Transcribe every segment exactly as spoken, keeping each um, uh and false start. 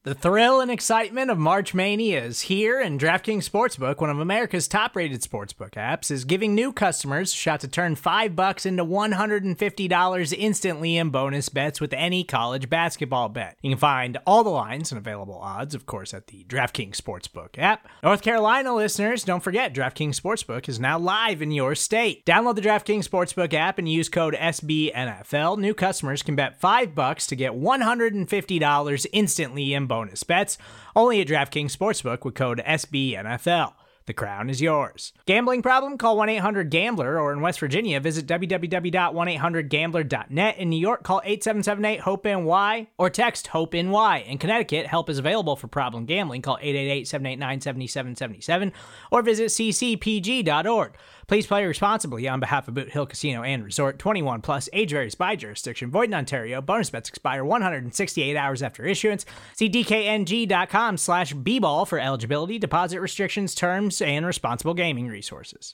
The thrill and excitement of March Mania is here, and DraftKings Sportsbook, one of America's top-rated sportsbook apps, is giving new customers a shot to turn five bucks into one hundred fifty dollars instantly in bonus bets with any college basketball bet. You can find all the lines and available odds, of course, at the DraftKings Sportsbook app. North Carolina listeners, don't forget, DraftKings Sportsbook is now live in your state. Download the DraftKings Sportsbook app and use code S B N F L. New customers can bet five bucks to get one hundred fifty dollars instantly in bonus bonus bets, only at DraftKings Sportsbook with code S B N F L. The crown is yours. Gambling problem? Call one eight hundred gambler, or in West Virginia, visit w w w dot one eight hundred gambler dot net. In New York, call eight seven seven eight hope N Y or text HOPE-NY. In Connecticut, help is available for problem gambling. Call eight eight eight, seven eight nine, seven seven seven seven or visit c c p g dot org. Please play responsibly on behalf of Boot Hill Casino and Resort. twenty-one plus, age varies by jurisdiction. Void in Ontario. Bonus bets expire one hundred sixty-eight hours after issuance. See d k n g dot com slash b ball for eligibility, deposit restrictions, terms, and responsible gaming resources.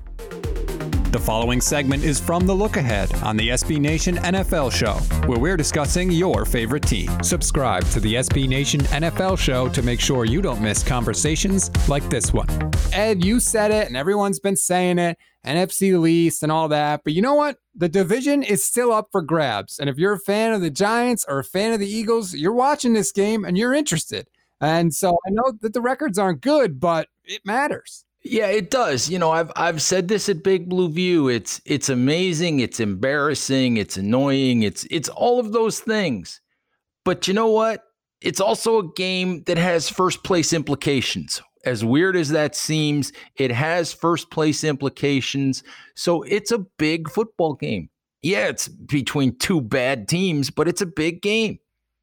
The following segment is from The Look Ahead on the S B Nation N F L Show, where we're discussing your favorite team. Subscribe to the S B Nation N F L Show to make sure you don't miss conversations like this one. Ed, you said it, and everyone's been saying it, N F C least and all that, but you know what? The division is still up for grabs, and if you're a fan of the Giants or a fan of the Eagles, you're watching this game and you're interested. And so I know that the records aren't good, but it matters. Yeah, it does. You know, I've I've said this at Big Blue View. It's it's amazing, it's embarrassing, it's annoying, it's it's all of those things. But you know what? It's also a game that has first place implications. As weird as that seems, it has first place implications. So it's a big football game. Yeah, it's between two bad teams, but it's a big game.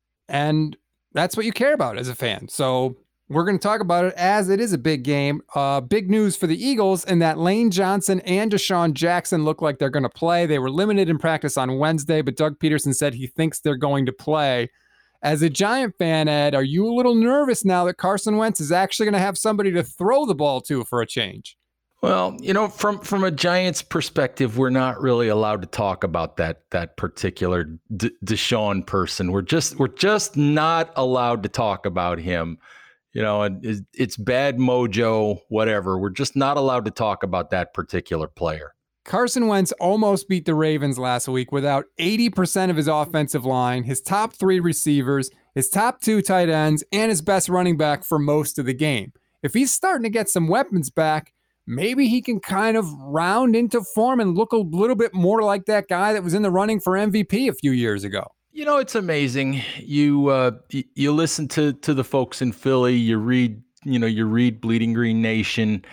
And that's what you care about as a fan. So we're going to talk about it as it is a big game. Uh, big news for the Eagles in that Lane Johnson and Deshaun Jackson look like they're going to play. They were limited in practice on Wednesday, but Doug Peterson said he thinks they're going to play. As a Giant fan, Ed, are you a little nervous now that Carson Wentz is actually going to have somebody to throw the ball to for a change? Well, you know, from from a Giants perspective, we're not really allowed to talk about that that particular D- Deshaun person. We're just we're just not allowed to talk about him. You know, it's, it's bad mojo, whatever. We're just not allowed to talk about that particular player. Carson Wentz almost beat the Ravens last week without eighty percent of his offensive line, his top three receivers, his top two tight ends, and his best running back for most of the game. If he's starting to get some weapons back, maybe he can kind of round into form and look a little bit more like that guy that was in the running for M V P a few years ago. You know, it's amazing. You uh, y- you listen to to the folks in Philly. You read, you know, you read Bleeding Green Nation,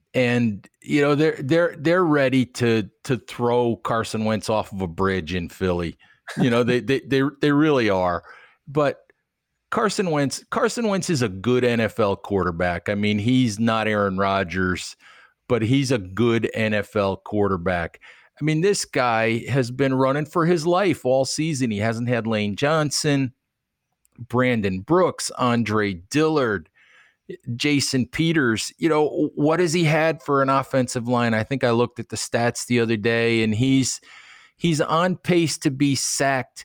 and you know they're they're they're ready to to throw Carson Wentz off of a bridge in Philly. You know, they they they they really are. But Carson Wentz Carson Wentz is a good N F L quarterback. I mean, he's not Aaron Rodgers, but he's a good N F L quarterback. I mean, this guy has been running for his life all season. He hasn't had Lane Johnson, Brandon Brooks, Andre Dillard, Jason Peters. You know, what has he had for an offensive line? I think I looked at the stats the other day, and he's he's on pace to be sacked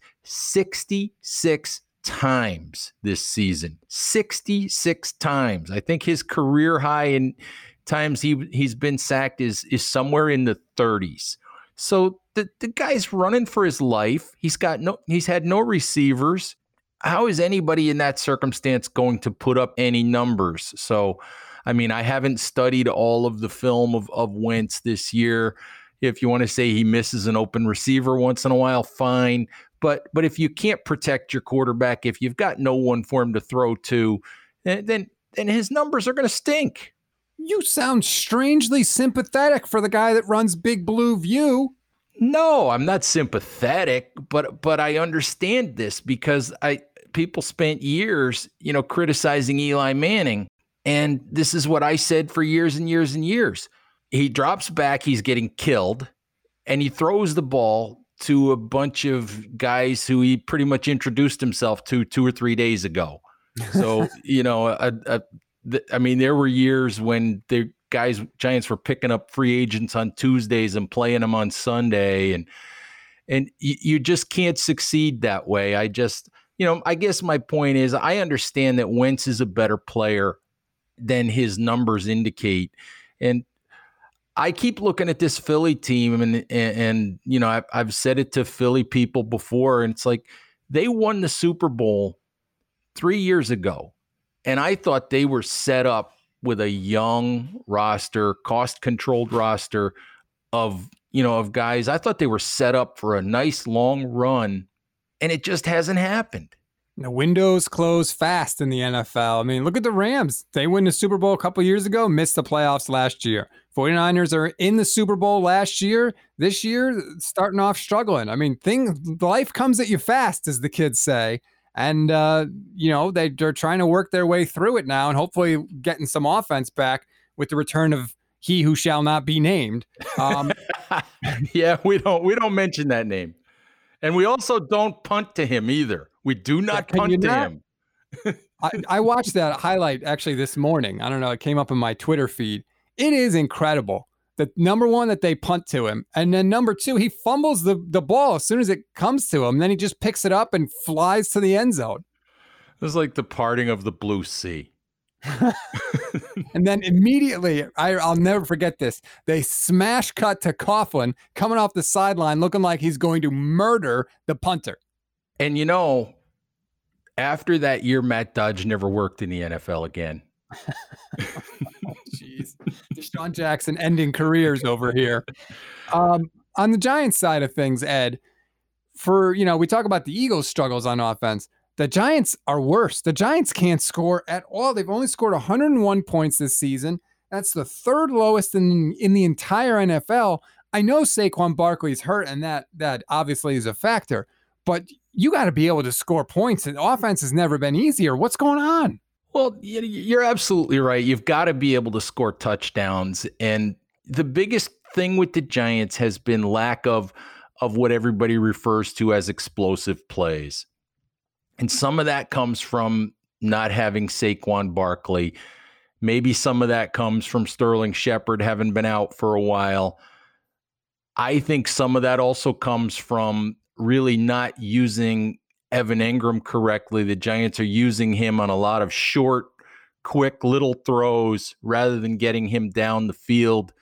sixty-six times this season. sixty-six times. I think his career high in times he he's been sacked is is somewhere in the thirties. So the, the guy's running for his life. He's got no he's had no receivers. How is anybody in that circumstance going to put up any numbers? So, I mean, I haven't studied all of the film of, of Wentz this year. If you want to say he misses an open receiver once in a while, fine. But but if you can't protect your quarterback, if you've got no one for him to throw to, then then his numbers are going to stink. You sound strangely sympathetic for the guy that runs Big Blue View. No, I'm not sympathetic, but but I understand this because I people spent years, you know, criticizing Eli Manning, and this is what I said for years and years and years. He drops back, he's getting killed, and he throws the ball to a bunch of guys who he pretty much introduced himself to two or three days ago. So, you know, a, a I mean, there were years when the guys, Giants were picking up free agents on Tuesdays and playing them on Sunday. And, and you, you just can't succeed that way. I just, you know, I guess my point is I understand that Wentz is a better player than his numbers indicate. And I keep looking at this Philly team, and, and, and you know, I've, I've said it to Philly people before, and it's like they won the Super Bowl three years ago, and I thought they were set up with a young roster, cost-controlled roster of, you know, of guys. I thought they were set up for a nice long run, and it just hasn't happened. The windows close fast in the N F L. I mean, look at the Rams. They win the Super Bowl a couple years ago, missed the playoffs last year. 49ers are in the Super Bowl last year. This year, starting off struggling. I mean, thing, life comes at you fast, as the kids say. And, uh, you know, they, they're trying to work their way through it now and hopefully getting some offense back with the return of he who shall not be named. Um, yeah, we don't we don't mention that name. And we also don't punt to him either. We do not Can punt you to not? him. I, I watched that highlight actually this morning. I don't know. It came up in my Twitter feed. It is incredible. The number one, that they punt to him. And then number two, he fumbles the, the ball as soon as it comes to him. Then he just picks it up and flies to the end zone. It was like the parting of the blue sea. And then immediately, I, I'll never forget this. They smash cut to Coughlin coming off the sideline looking like he's going to murder the punter. And, you know, after that year, Matt Dodge never worked in the N F L again. Jeez. Deshaun Jackson ending careers over here. Um, on the Giants side of things, Ed, for, you know, we talk about the Eagles' struggles on offense. The Giants are worse. The Giants can't score at all. They've only scored one hundred one points this season. That's the third lowest in, in the entire N F L. I know Saquon Barkley's hurt, and that that obviously is a factor, but you got to be able to score points. And offense has never been easier. What's going on? Well, you're absolutely right. You've got to be able to score touchdowns. And the biggest thing with the Giants has been lack of, of what everybody refers to as explosive plays. And some of that comes from not having Saquon Barkley. Maybe some of that comes from Sterling Shepard having been out for a while. I think some of that also comes from really not using Evan Engram correctly. The Giants are using him on a lot of short, quick little throws rather than getting him down the field,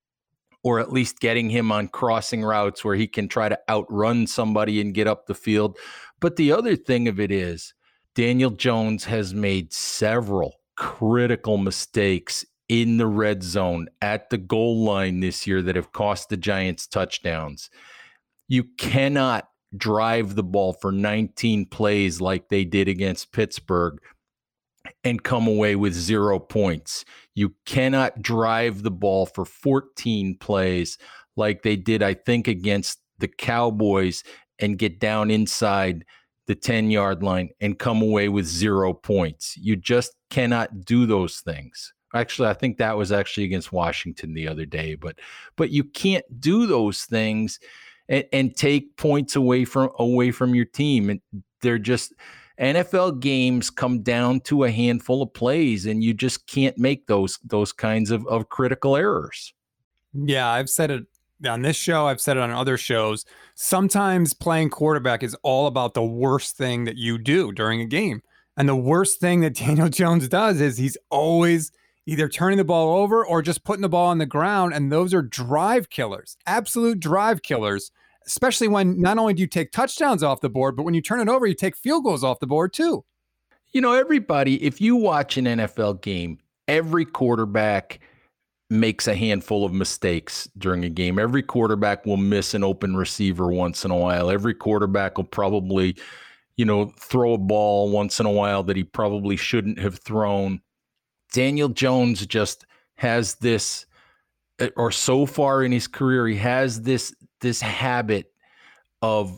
or at least getting him on crossing routes where he can try to outrun somebody and get up the field. But the other thing of it is Daniel Jones has made several critical mistakes in the red zone at the goal line this year that have cost the Giants touchdowns. You cannot drive the ball for nineteen plays like they did against Pittsburgh and come away with zero points. You cannot drive the ball for fourteen plays like they did, I think, against the Cowboys and get down inside the ten-yard line and come away with zero points. You just cannot do those things. Actually, I think that was actually against Washington the other day, but but you can't do those things and, and take points away from away from your team. And they're just N F L games come down to a handful of plays, and you just can't make those those kinds of, of critical errors. Yeah, I've said it on this show. I've said it on other shows. Sometimes playing quarterback is all about the worst thing that you do during a game. And the worst thing that Daniel Jones does is he's always either turning the ball over or just putting the ball on the ground. And those are drive killers, absolute drive killers, especially when not only do you take touchdowns off the board, but when you turn it over, you take field goals off the board too. You know, everybody, if you watch an N F L game, every quarterback makes a handful of mistakes during a game. Every quarterback will miss an open receiver once in a while. Every quarterback will probably, you know, throw a ball once in a while that he probably shouldn't have thrown. Daniel Jones just has this, or so far in his career, he has this, this habit of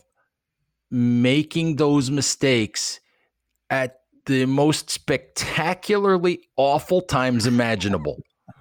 making those mistakes at the most spectacularly awful times imaginable.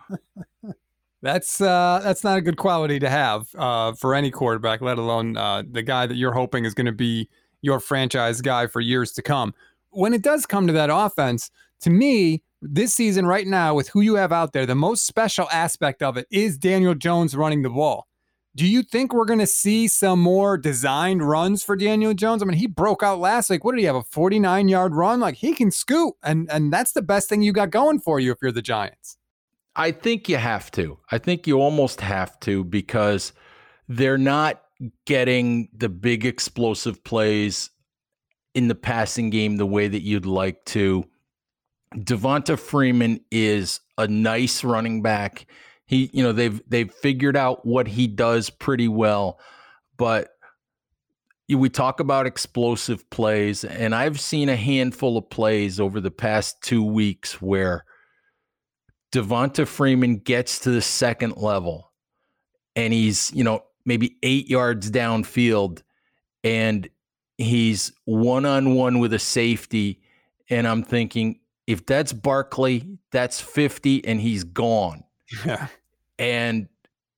That's uh, that's not a good quality to have uh, for any quarterback, let alone uh, the guy that you're hoping is going to be your franchise guy for years to come. When it does come to that offense, to me, this season right now with who you have out there, the most special aspect of it is Daniel Jones running the ball. Do you think we're going to see some more designed runs for Daniel Jones? I mean, he broke out last week. What did he have, a forty-nine-yard run? Like, he can scoot, and and that's the best thing you got going for you if you're the Giants. I think you have to. I think you almost have to, because they're not getting the big explosive plays in the passing game the way that you'd like to. Devonta Freeman is a nice running back. He, you know, they've they've figured out what he does pretty well, but we talk about explosive plays, and I've seen a handful of plays over the past two weeks where Devonta Freeman gets to the second level and he's, you know, maybe eight yards downfield and he's one-on-one with a safety. And I'm thinking, if that's Barkley, that's fifty and he's gone. Yeah. And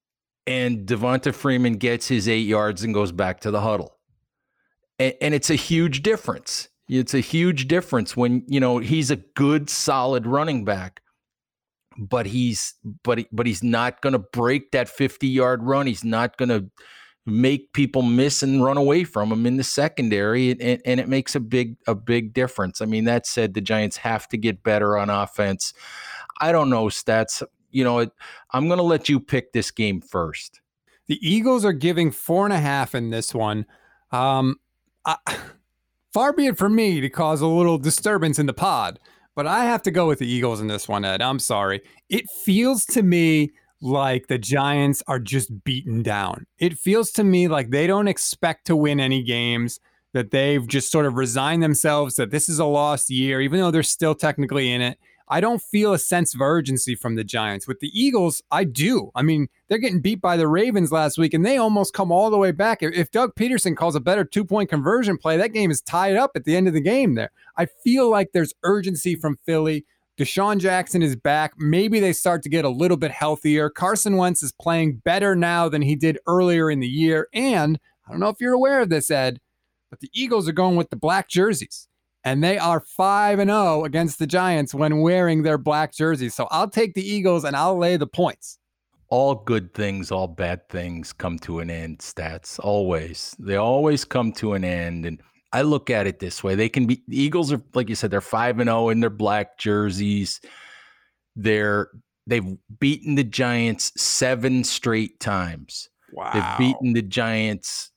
and Devonta Freeman gets his eight yards and goes back to the huddle. And, and it's a huge difference. It's a huge difference when, you know, he's a good, solid running back, but he's but he, but he's not going to break that fifty-yard run. He's not going to make people miss and run away from him in the secondary, and, and it makes a big a big difference. I mean, that said, the Giants have to get better on offense. I don't know, Stats. You know, it, I'm going to let you pick this game first. The Eagles are giving four and a half in this one. Um, I, far be it from me to cause a little disturbance in the pod, but I have to go with the Eagles in this one, Ed. I'm sorry. It feels to me like the Giants are just beaten down. It feels to me like they don't expect to win any games, that they've just sort of resigned themselves that this is a lost year, even though they're still technically in it. I don't feel a sense of urgency from the Giants. With the Eagles, I do. I mean, they're getting beat by the Ravens last week, and they almost come all the way back. If Doug Peterson calls a better two-point conversion play, that game is tied up at the end of the game there. I feel like there's urgency from Philly. Deshaun Jackson is back. Maybe they start to get a little bit healthier. Carson Wentz is playing better now than he did earlier in the year. And I don't know if you're aware of this, Ed, but the Eagles are going with the black jerseys. And they are five and oh against the Giants when wearing their black jerseys. So I'll take the Eagles and I'll lay the points. All good things, all bad things come to an end, Stats. Always. They always come to an end. And I look at it this way. They can be, the Eagles are, like you said, they're five and oh in their black jerseys. They're, they've beaten the Giants seven straight times. Wow. They've beaten the Giants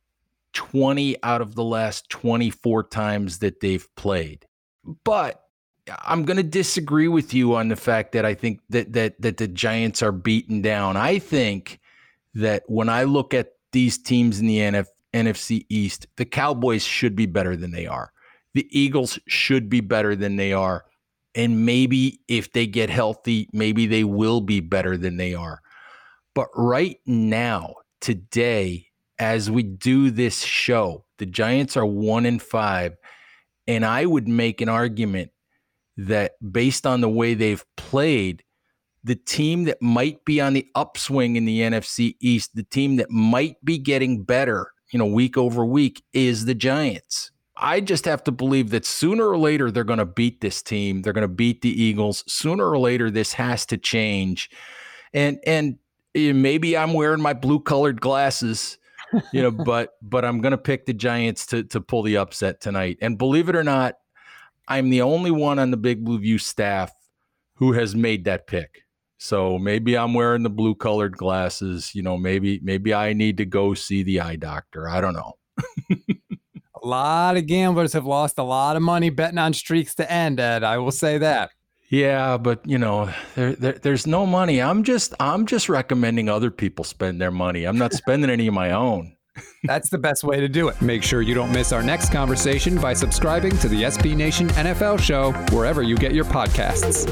twenty out of the last twenty-four times that they've played. But I'm going to disagree with you on the fact that I think that that that the Giants are beaten down. I think that when I look at these teams in the N F C East, the Cowboys should be better than they are. The Eagles should be better than they are. And maybe if they get healthy, maybe they will be better than they are. But right now, today, as we do this show, the Giants are one and five, and I would make an argument that based on the way they've played, the team that might be on the upswing in the N F C East, the team that might be getting better, you know, week over week, is the Giants. I just have to believe that sooner or later they're going to beat this team. They're going to beat the Eagles. Sooner or later, this has to change, and and maybe I'm wearing my blue-colored glasses. You know, but but I'm going to pick the Giants to to pull the upset tonight. And believe it or not, I'm the only one on the Big Blue View staff who has made that pick. So maybe I'm wearing the blue colored glasses. You know, maybe maybe I need to go see the eye doctor. I don't know. A lot of gamblers have lost a lot of money betting on streaks to end, Ed. I will say that. Yeah, but you know, there, there there's no money. I'm just I'm just recommending other people spend their money. I'm not spending any of my own. That's the best way to do it. Make sure you don't miss our next conversation by subscribing to the S B Nation N F L Show wherever you get your podcasts.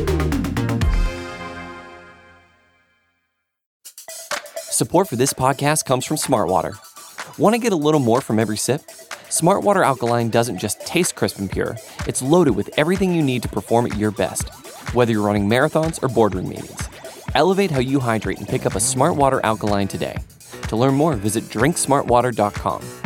Support for this podcast comes from Smartwater. Want to get a little more from every sip? Smartwater Alkaline doesn't just taste crisp and pure. It's loaded with everything you need to perform at your best, whether you're running marathons or boardroom meetings. Elevate how you hydrate and pick up a Smartwater Alkaline today. To learn more, visit drink smart water dot com.